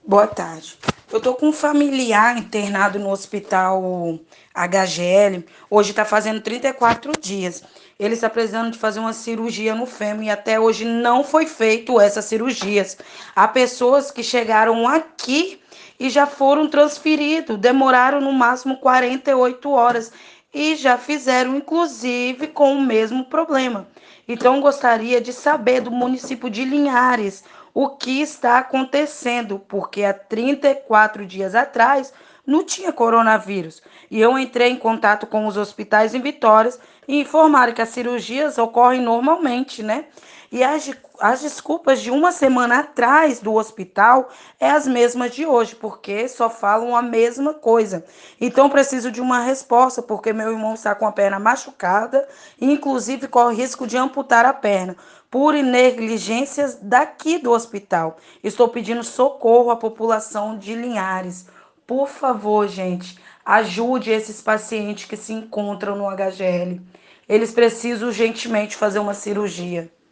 Boa tarde. Eu tô com um familiar internado no hospital HGL. Hoje está fazendo 34 dias. Ele está precisando de fazer uma cirurgia no fêmur e até hoje não foi feito essas cirurgias. Há pessoas que chegaram aqui e já foram transferidos, demoraram no máximo 48 horas e já fizeram, inclusive, com o mesmo problema. Então, gostaria de saber do município de Linhares o que está acontecendo, porque há 34 dias atrás não tinha coronavírus. E eu entrei em contato com os hospitais em Vitória e informaram que as cirurgias ocorrem normalmente, né? E as desculpas de uma semana atrás do hospital é as mesmas de hoje, porque só falam a mesma coisa. Então preciso de uma resposta, porque meu irmão está com a perna machucada e inclusive corre risco de amputar a perna por negligências daqui do hospital. Estou pedindo socorro à população de Linhares. Por favor, gente, ajude esses pacientes que se encontram no HGL. Eles precisam urgentemente fazer uma cirurgia.